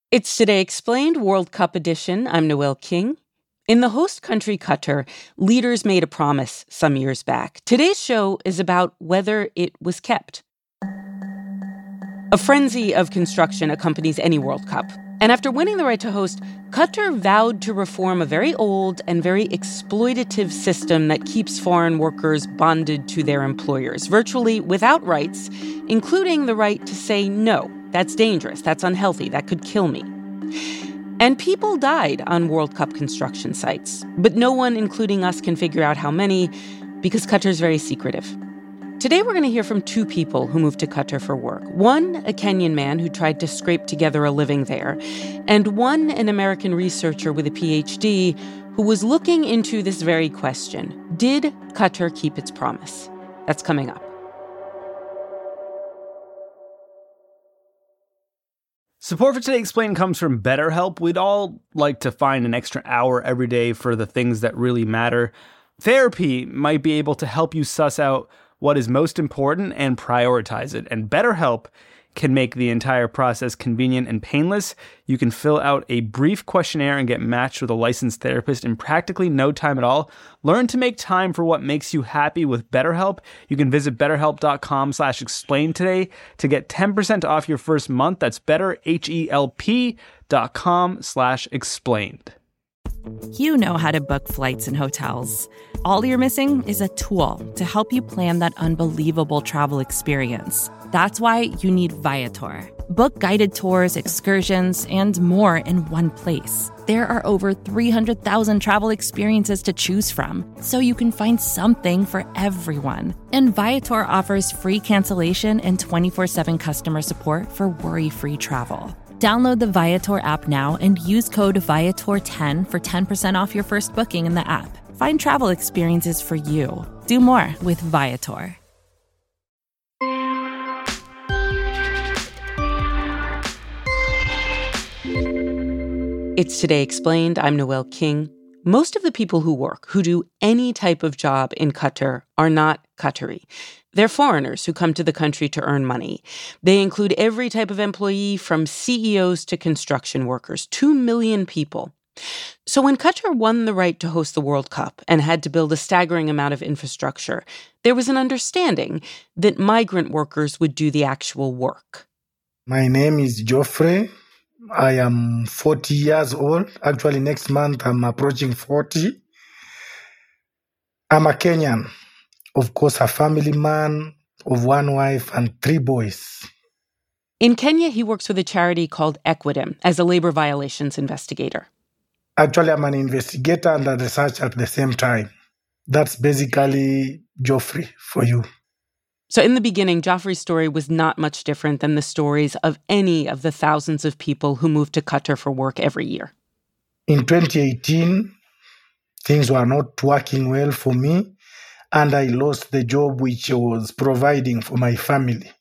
It's Today Explained, World Cup edition. I'm Noel King. In the host country, Qatar, leaders made a promise some years back. Today's show is about whether it was kept. A frenzy of construction accompanies any World Cup. And after winning the right to host, Qatar vowed to reform a very old and very exploitative system that keeps foreign workers bonded to their employers, virtually without rights, including the right to say no. That's dangerous, that's unhealthy, that could kill me. And people died on World Cup construction sites. But no one, including us, can figure out how many because Qatar's very secretive. Today we're going to hear from two people who moved to Qatar for work. One, a Kenyan man who tried to scrape together a living there. And one, an American researcher with a PhD who was looking into this very question. Did Qatar keep its promise? That's coming up. Support for Today Explained comes from BetterHelp. We'd all like to find an extra hour every day for the things that really matter. Therapy might be able to help you suss out what is most important and prioritize it. And BetterHelp can make the entire process convenient and painless. You can fill out a brief questionnaire and get matched with a licensed therapist in practically no time at all. Learn to make time for what makes you happy with BetterHelp. You can visit betterhelp.com /explain today to get 10% off your first month. That's betterhelp.com /explained. You know how to book flights and hotels. All you're missing is a tool to help you plan that unbelievable travel experience. That's why you need Viator. Book guided tours, excursions, and more in one place. There are over 300,000 travel experiences to choose from, so you can find something for everyone. And Viator offers free cancellation and 24/7 customer support for worry-free travel. Download the Viator app now and use code Viator10 for 10% off your first booking in the app. Find travel experiences for you. Do more with Viator. It's Today Explained. I'm Noel King. Most of the people who work, who do any type of job in Qatar, are not Qatari. They're foreigners who come to the country to earn money. They include every type of employee from CEOs to construction workers, 2 million people. So when Qatar won the right to host the World Cup and had to build a staggering amount of infrastructure, there was an understanding that migrant workers would do the actual work. My name is Geoffrey. I am 40 years old. Actually, next month I'm approaching 40. I'm a Kenyan. Of course, a family man of one wife and 3 boys. In Kenya, he works with a charity called Equidim as a labor violations investigator. Actually, I'm an investigator and a researcher at the same time. That's basically Geoffrey for you. So in the beginning, Joffrey's story was not much different than the stories of any of the thousands of people who move to Qatar for work every year. In 2018, things were not working well for me, and I lost the job which I was providing for my family.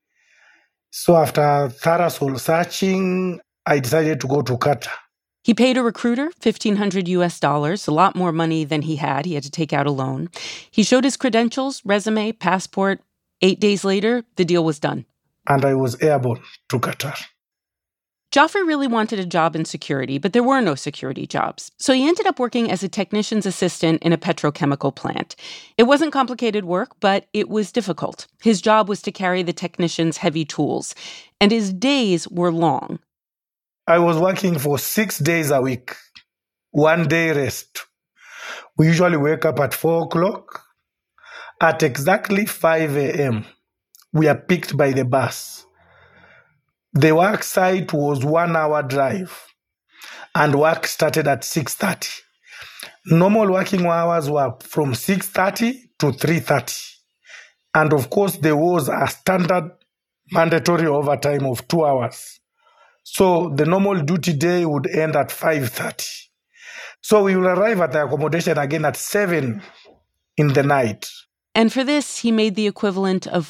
So after thorough soul searching, I decided to go to Qatar. He paid a recruiter $1,500, a lot more money than he had. He had to take out a loan. He showed his credentials, resume, passport. 8 days later, the deal was done. And I was airborne to Qatar. Joffrey really wanted a job in security, but there were no security jobs. So he ended up working as a technician's assistant in a petrochemical plant. It wasn't complicated work, but it was difficult. His job was to carry the technician's heavy tools, and his days were long. I was working for 6 days a week, 1 day rest. We usually wake up at 4 o'clock. At exactly 5 a.m., we are picked by the bus. The work site was 1 hour drive, and work started at 6:30. Normal working hours were from 6:30 to 3:30. And of course, there was a standard mandatory overtime of 2 hours. So the normal duty day would end at 5:30. So we will arrive at the accommodation again at 7 in the night. And for this, he made the equivalent of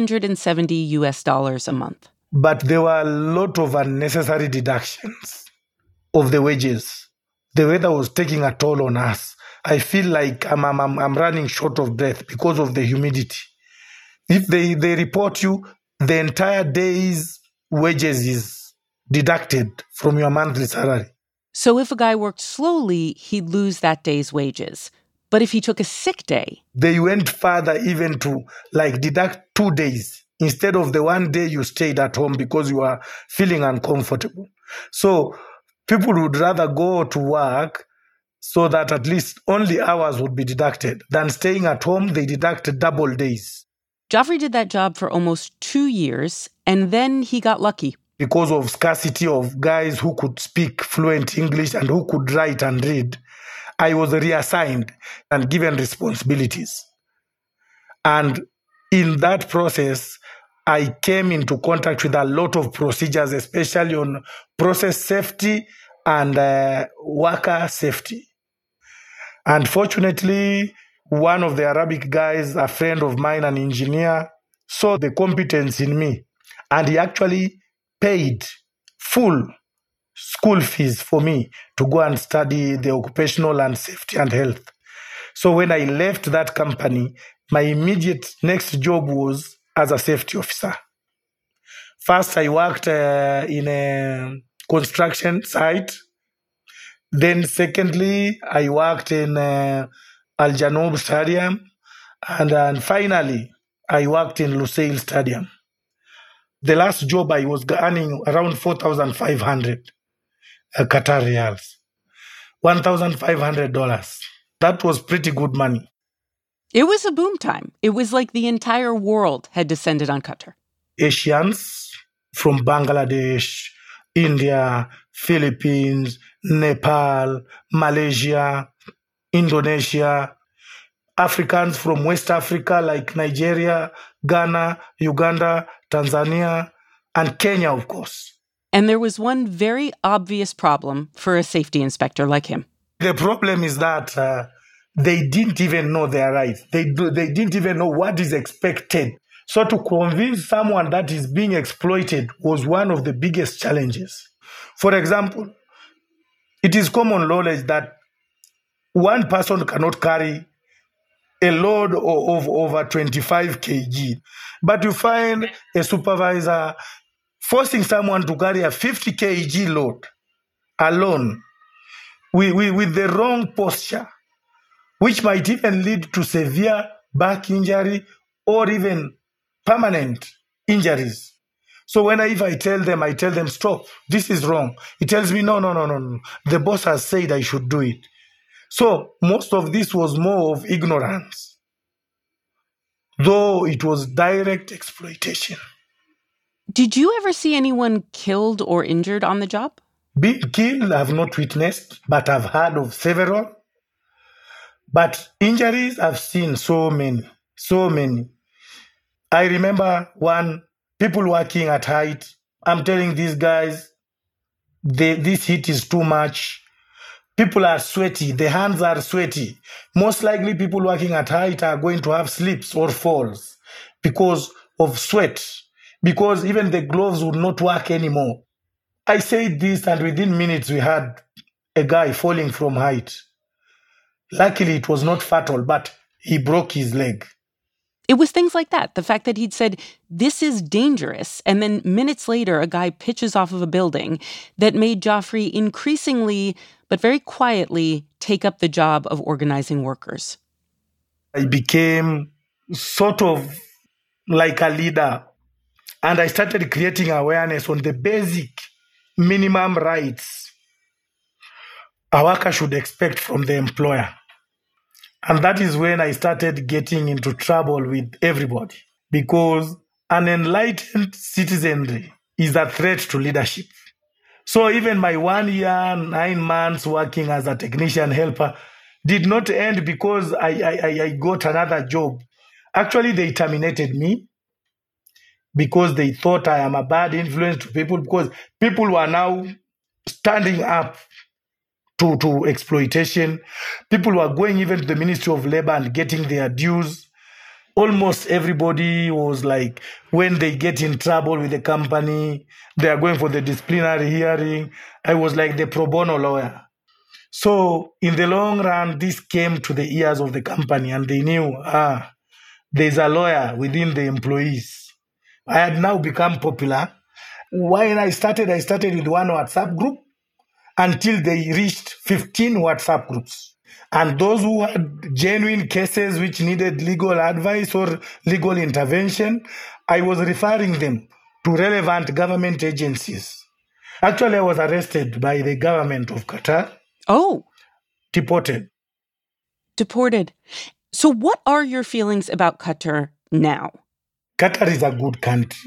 $470 a month. But there were a lot of unnecessary deductions of the wages. The weather was taking a toll on us. I feel like I'm running short of breath because of the humidity. If they report you, the entire day's wages is deducted from your monthly salary. So if a guy worked slowly, he'd lose that day's wages. But if he took a sick day... They went further even to deduct 2 days instead of the 1 day you stayed at home because you are feeling uncomfortable. So people would rather go to work so that at least only hours would be deducted than staying at home. They deducted double days. Joffrey did that job for almost 2 years, and then he got lucky. Because of scarcity of guys who could speak fluent English and who could write and read, I was reassigned and given responsibilities. And in that process, I came into contact with a lot of procedures, especially on process safety and worker safety. Unfortunately, one of the Arabic guys, a friend of mine, an engineer, saw the competence in me, and he actually paid full school fees for me to go and study the occupational and safety and health. So when I left that company, my immediate next job was as a safety officer. First, I worked in a construction site. Then secondly, I worked in Al Janoub Stadium. And finally, I worked in Lusail Stadium. The last job I was earning around 4,500 Qatar Riyals, $1,500. That was pretty good money. It was a boom time. It was like the entire world had descended on Qatar. Asians from Bangladesh, India, Philippines, Nepal, Malaysia, Indonesia, Africans from West Africa like Nigeria, Ghana, Uganda, Tanzania, and Kenya, of course. And there was one very obvious problem for a safety inspector like him. The problem is that they didn't even know their rights. They didn't even know what is expected. So to convince someone that is being exploited was one of the biggest challenges. For example, it is common knowledge that one person cannot carry a load of over 25 kg. But you find a supervisor forcing someone to carry a 50 kg load alone with the wrong posture, which might even lead to severe back injury or even permanent injuries. So if I tell them, stop, this is wrong. He tells me, no. The boss has said I should do it. So most of this was more of ignorance, though it was direct exploitation. Did you ever see anyone killed or injured on the job? Being killed, I've not witnessed, but I've heard of several. But injuries, I've seen so many. I remember people working at height. I'm telling these guys, this heat is too much. People are sweaty. The hands are sweaty. Most likely people working at height are going to have slips or falls because of sweat, because even the gloves would not work anymore. I said this, and within minutes we had a guy falling from height. Luckily, it was not fatal, but he broke his leg. It was things like that. The fact that he'd said, this is dangerous, and then minutes later, a guy pitches off of a building, that made Joffrey increasingly, but very quietly, take up the job of organizing workers. I became sort of like a leader, and I started creating awareness on the basic minimum rights a worker should expect from the employer. And that is when I started getting into trouble with everybody, because an enlightened citizenry is a threat to leadership. So even my 1 year, 9 months working as a technician helper did not end because I got another job. Actually, they terminated me because they thought I am a bad influence to people, because people were now standing up to exploitation. People were going even to the Ministry of Labor and getting their dues. Almost everybody was like, when they get in trouble with the company, they are going for the disciplinary hearing. I was like the pro bono lawyer. So in the long run, this came to the ears of the company, and they knew, there's a lawyer within the employees. I had now become popular. When I started with one WhatsApp group until they reached 15 WhatsApp groups. And those who had genuine cases which needed legal advice or legal intervention, I was referring them to relevant government agencies. Actually, I was arrested by the government of Qatar. Oh. Deported. So what are your feelings about Qatar now? Qatar is a good country.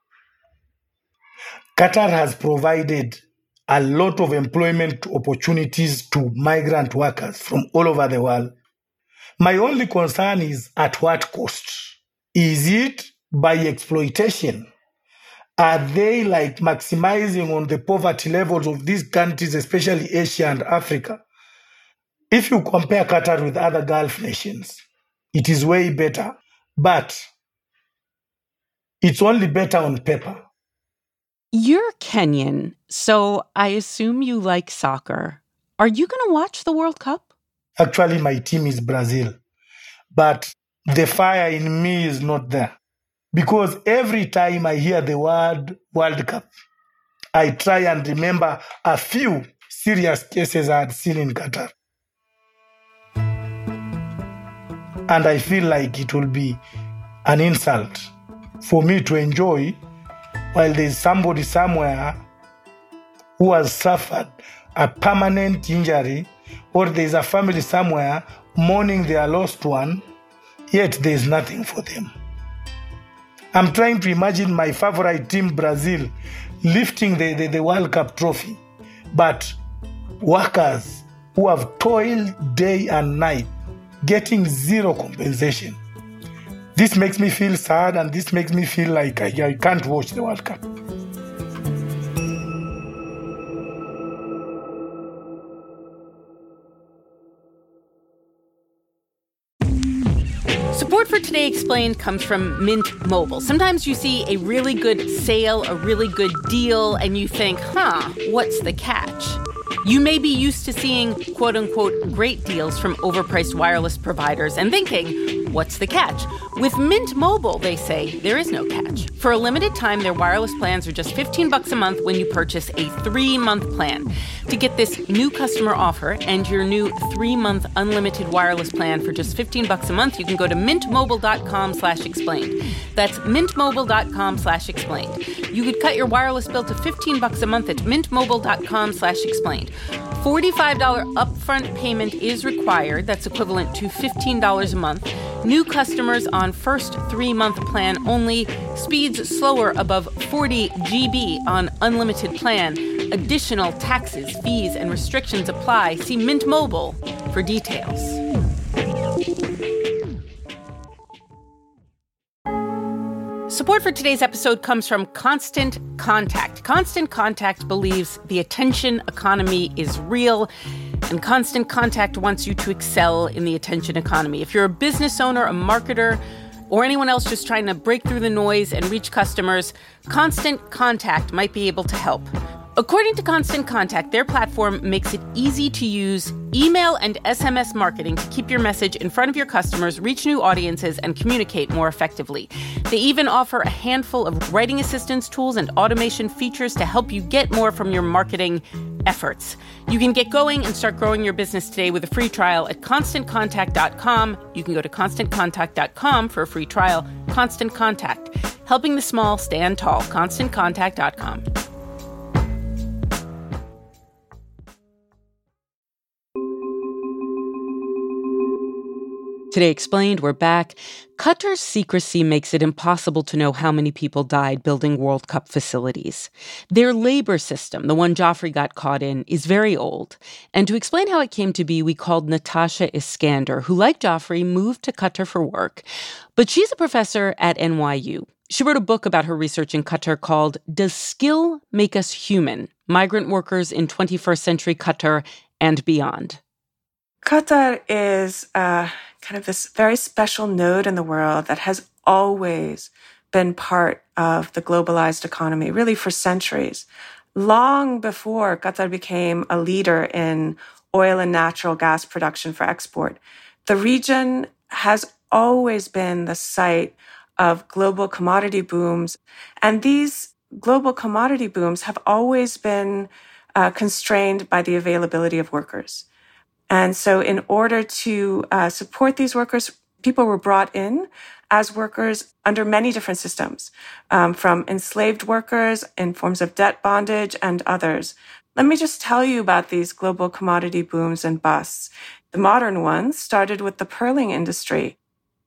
Qatar has provided a lot of employment opportunities to migrant workers from all over the world. My only concern is at what cost? Is it by exploitation? Are they maximizing on the poverty levels of these countries, especially Asia and Africa? If you compare Qatar with other Gulf nations, it is way better, but it's only better on paper. You're Kenyan, so I assume you like soccer. Are you going to watch the World Cup? Actually, my team is Brazil, but the fire in me is not there. Because every time I hear the word World Cup, I try and remember a few serious cases I had seen in Qatar. And I feel like it will be an insult for me to enjoy while there's somebody somewhere who has suffered a permanent injury, or there's a family somewhere mourning their lost one, yet there's nothing for them. I'm trying to imagine my favorite team, Brazil, lifting the World Cup trophy, but workers who have toiled day and night getting zero compensation. This makes me feel sad, and this makes me feel like I can't watch the World Cup. Support for Today Explained comes from Mint Mobile. Sometimes you see a really good sale, a really good deal, and you think, what's the catch? You may be used to seeing, quote-unquote, great deals from overpriced wireless providers and thinking, what's the catch? With Mint Mobile, they say, there is no catch. For a limited time, their wireless plans are just $15 a month when you purchase a 3-month plan. To get this new customer offer and your new 3-month unlimited wireless plan for just $15 a month, you can go to mintmobile.com/explained. That's mintmobile.com/explained. You could cut your wireless bill to $15 a month at mintmobile.com/explained. $45 upfront payment is required. That's equivalent to $15 a month. New customers on first 3-month plan only. Speeds slower above 40 GB on unlimited plan. Additional taxes, fees, and restrictions apply. See Mint Mobile for details. Support for today's episode comes from Constant Contact. Constant Contact believes the attention economy is real, and Constant Contact wants you to excel in the attention economy. If you're a business owner, a marketer, or anyone else just trying to break through the noise and reach customers, Constant Contact might be able to help. According to Constant Contact, their platform makes it easy to use email and SMS marketing to keep your message in front of your customers, reach new audiences, and communicate more effectively. They even offer a handful of writing assistance tools and automation features to help you get more from your marketing efforts. You can get going and start growing your business today with a free trial at ConstantContact.com. You can go to ConstantContact.com for a free trial. Constant Contact, helping the small stand tall. ConstantContact.com. Today Explained, we're back. Qatar's secrecy makes it impossible to know how many people died building World Cup facilities. Their labor system, the one Joffrey got caught in, is very old. And to explain how it came to be, we called Natasha Iskander, who, like Joffrey, moved to Qatar for work. But she's a professor at NYU. She wrote a book about her research in Qatar called Does Skill Make Us Human? Migrant Workers in 21st Century Qatar and Beyond. Qatar is kind of this very special node in the world that has always been part of the globalized economy, really for centuries. Long before Qatar became a leader in oil and natural gas production for export, the region has always been the site of global commodity booms. And these global commodity booms have always been constrained by the availability of workers. And so in order to support these workers, people were brought in as workers under many different systems, from enslaved workers in forms of debt bondage and others. Let me just tell you about these global commodity booms and busts. The modern ones started with the pearling industry.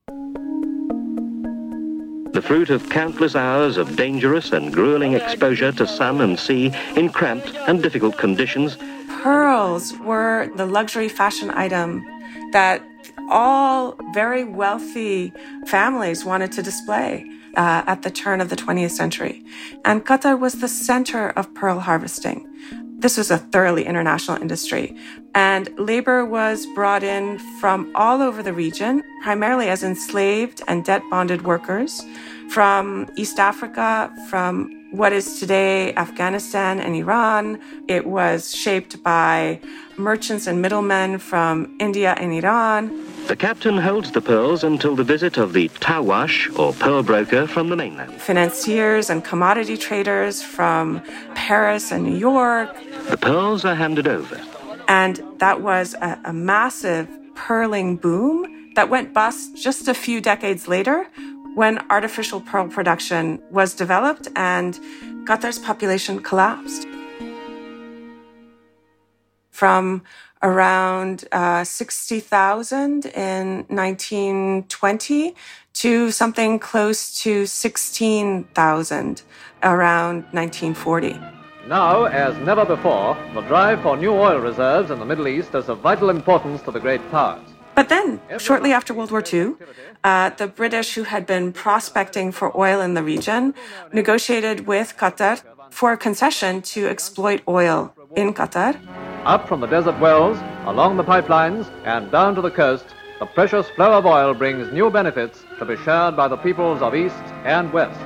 The fruit of countless hours of dangerous and grueling exposure to sun and sea in cramped and difficult conditions. Pearls were the luxury fashion item that all very wealthy families wanted to display at the turn of the 20th century. And Qatar was the center of pearl harvesting. This was a thoroughly international industry. And labor was brought in from all over the region, primarily as enslaved and debt-bonded workers from East Africa, from what is today Afghanistan and Iran. It was shaped by merchants and middlemen from India and Iran. The captain holds the pearls until the visit of the tawash, or pearl broker, from the mainland. Financiers and commodity traders from Paris and New York. The pearls are handed over. And that was a massive pearling boom that went bust just a few decades later when artificial pearl production was developed and Qatar's population collapsed. From around 60,000 in 1920 to something close to 16,000 around 1940. Now, as never before, the drive for new oil reserves in the Middle East is of vital importance to the great powers. But then, shortly after World War II, the British, who had been prospecting for oil in the region, negotiated with Qatar for a concession to exploit oil in Qatar. Up from the desert wells, along the pipelines, and down to the coast, the precious flow of oil brings new benefits to be shared by the peoples of East and West.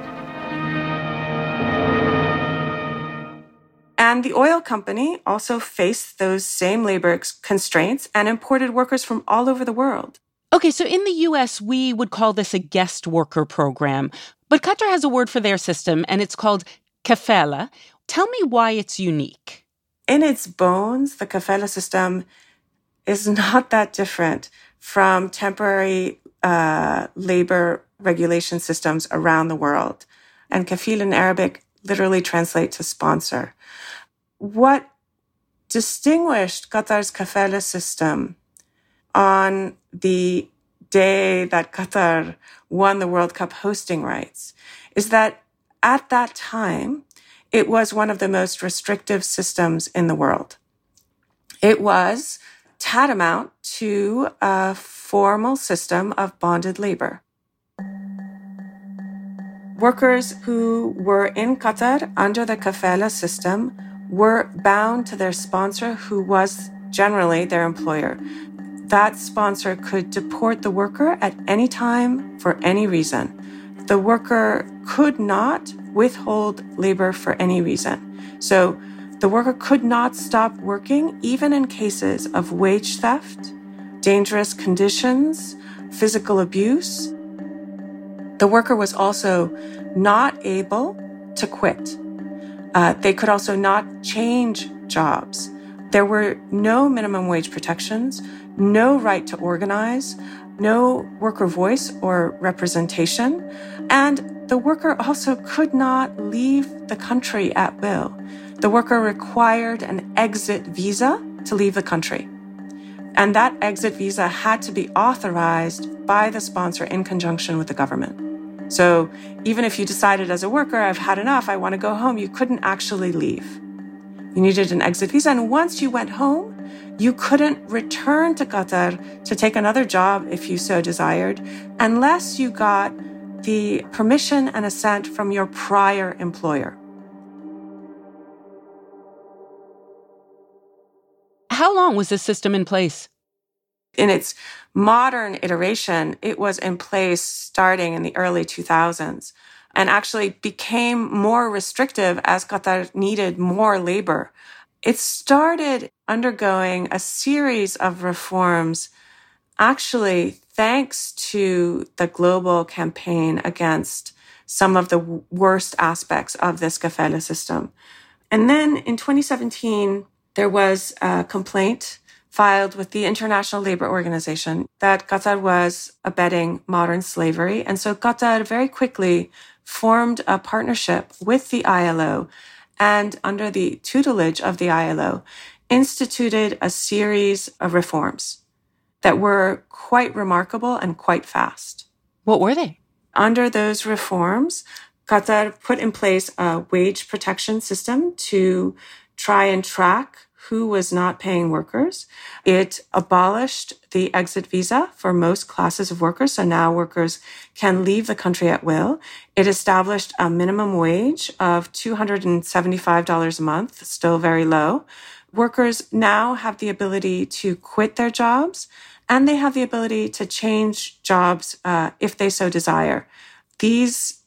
And the oil company also faced those same labor constraints and imported workers from all over the world. Okay, so in the U.S., we would call this a guest worker program. But Qatar has a word for their system, and it's called kafala. Tell me why it's unique. In its bones, the kafala system is not that different from temporary labor regulation systems around the world. And kafil in Arabic literally translates to sponsor. What distinguished Qatar's kafala system on the day that Qatar won the World Cup hosting rights is that at that time, it was one of the most restrictive systems in the world. It was tantamount to a formal system of bonded labor. Workers who were in Qatar under the kafala system were bound to their sponsor, who was generally their employer. That sponsor could deport the worker at any time for any reason. The worker could not withhold labor for any reason. So the worker could not stop working even in cases of wage theft, dangerous conditions, physical abuse. The worker was also not able to quit. They could also not change jobs. There were no minimum wage protections, no right to organize, no worker voice or representation, and the worker also could not leave the country at will. The worker required an exit visa to leave the country. And that exit visa had to be authorized by the sponsor in conjunction with the government. So even if you decided as a worker, I've had enough, I want to go home, you couldn't actually leave. You needed an exit visa. And once you went home, you couldn't return to Qatar to take another job if you so desired, unless you got the permission and assent from your prior employer. How long was this system in place? In its modern iteration, it was in place starting in the early 2000s and actually became more restrictive as Qatar needed more labor. It started undergoing a series of reforms, actually thanks to the global campaign against some of the worst aspects of this kafala system. And then in 2017, there was a complaint filed with the International Labour Organization that Qatar was abetting modern slavery. And so Qatar very quickly formed a partnership with the ILO and, under the tutelage of the ILO, instituted a series of reforms that were quite remarkable and quite fast. What were they? Under those reforms, Qatar put in place a wage protection system to try and track who was not paying workers. It abolished the exit visa for most classes of workers, so now workers can leave the country at will. It established a minimum wage of $275 a month, still very low. Workers now have the ability to quit their jobs, and they have the ability to change jobs if they so desire. These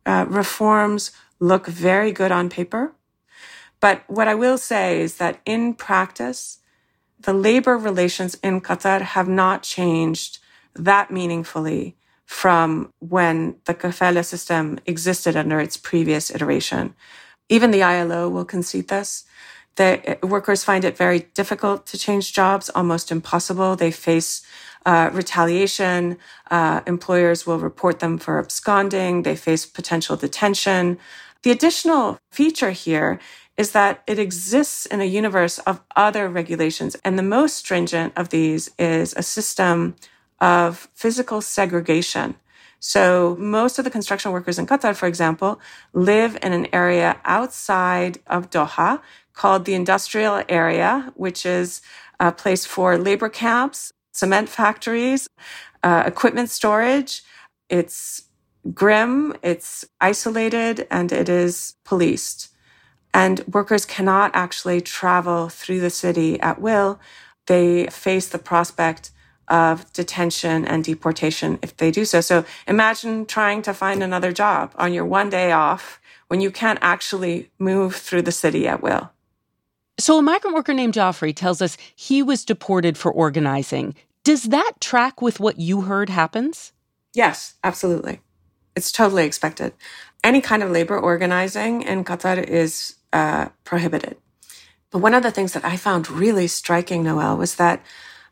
reforms look very good on paper. But what I will say is that in practice, the labor relations in Qatar have not changed that meaningfully from when the kafala system existed under its previous iteration. Even the ILO will concede this. The workers find it very difficult to change jobs, almost impossible. They face retaliation. Employers will report them for absconding. They face potential detention. The additional feature here is that it exists in a universe of other regulations. And the most stringent of these is a system of physical segregation. So most of the construction workers in Qatar, for example, live in an area outside of Doha called the industrial area, which is a place for labor camps, cement factories, equipment storage. It's grim, it's isolated, and it is policed. And workers cannot actually travel through the city at will. They face the prospect of detention and deportation if they do so. So imagine trying to find another job on your one day off when you can't actually move through the city at will. So a migrant worker named Joffrey tells us he was deported for organizing. Does that track with what you heard happens? Yes, absolutely. It's totally expected. Any kind of labor organizing in Qatar is prohibited. But one of the things that I found really striking, Noelle, was that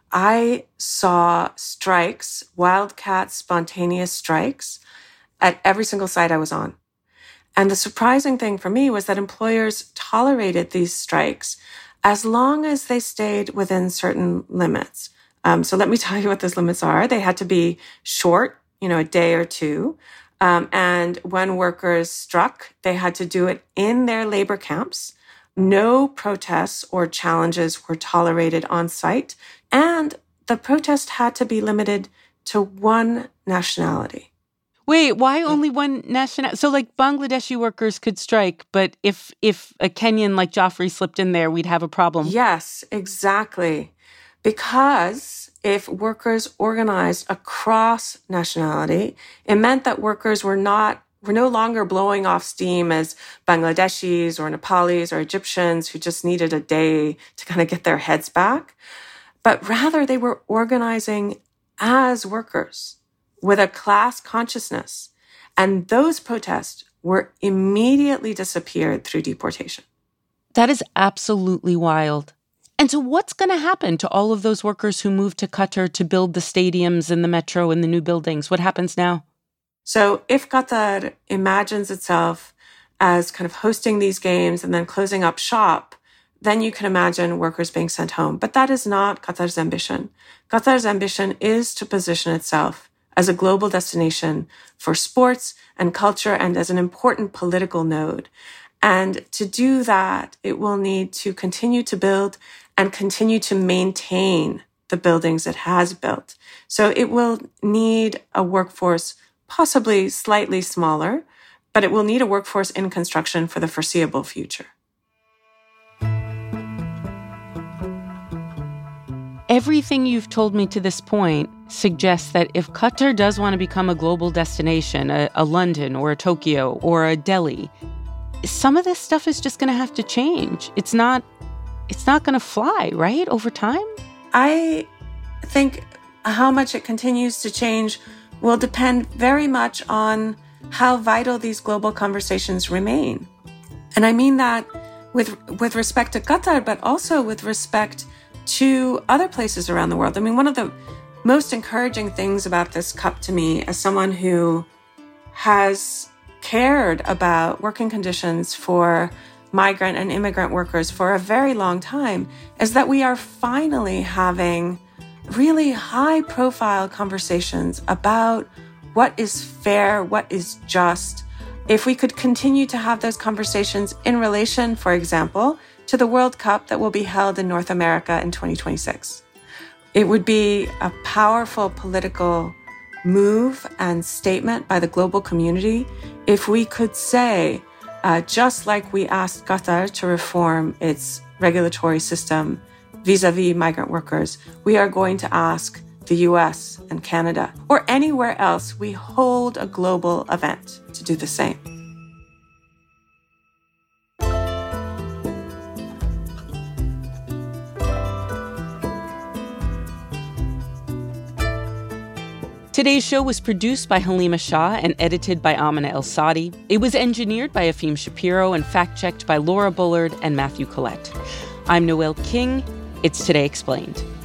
I saw strikes, wildcat, spontaneous strikes, at every single site I was on. And the surprising thing for me was that employers tolerated these strikes as long as they stayed within certain limits. So let me tell you what those limits are. They had to be short, a day or two. And when workers struck, they had to do it in their labor camps. No protests or challenges were tolerated on site. And the protest had to be limited to one nationality. Wait, why only one nationality? So like Bangladeshi workers could strike, but if a Kenyan like Joffrey slipped in there, we'd have a problem. Yes, exactly. Because if workers organized across nationality, it meant that workers were no longer blowing off steam as Bangladeshis or Nepalis or Egyptians who just needed a day to kind of get their heads back. But rather, they were organizing as workers with a class consciousness. And those protests were immediately disappeared through deportation. That is absolutely wild. And so what's going to happen to all of those workers who moved to Qatar to build the stadiums and the metro and the new buildings? What happens now? So if Qatar imagines itself as kind of hosting these games and then closing up shop, then you can imagine workers being sent home. But that is not Qatar's ambition. Qatar's ambition is to position itself as a global destination for sports and culture and as an important political node. And to do that, it will need to continue to build and continue to maintain the buildings it has built. So it will need a workforce possibly slightly smaller, but it will need a workforce in construction for the foreseeable future. Everything you've told me to this point suggests that if Qatar does want to become a global destination, a London or a Tokyo or a Delhi, some of this stuff is just going to have to change. It's not going to fly, right, over time? I think how much it continues to change will depend very much on how vital these global conversations remain. And I mean that with respect to Qatar, but also with respect to other places around the world. I mean, one of the most encouraging things about this CUP to me, as someone who has cared about working conditions for migrant and immigrant workers for a very long time, is that we are finally having really high-profile conversations about what is fair, what is just. If we could continue to have those conversations in relation, for example, to the World Cup that will be held in North America in 2026. It would be a powerful political move and statement by the global community if we could say, just like we asked Qatar to reform its regulatory system vis-a-vis migrant workers, we are going to ask the US and Canada, or anywhere else we hold a global event, to do the same. Today's show was produced by Halima Shah and edited by Amina El-Sadi. It was engineered by Afim Shapiro and fact-checked by Laura Bullard and Matthew Collette. I'm Noel King. It's Today Explained.